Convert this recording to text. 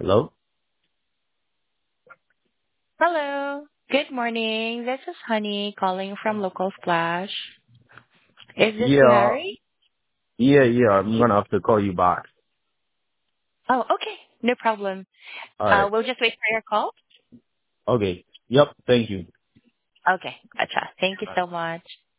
Hello? Hello. Good morning. This is Honey calling from Local Splash. Is this Yeah, you, Harry? yeah. I'm gonna have to call you back. Oh, okay. No problem. Alright. We'll just wait for your call. Okay. Yep. Thank you. Okay. Gotcha. Thank you so much.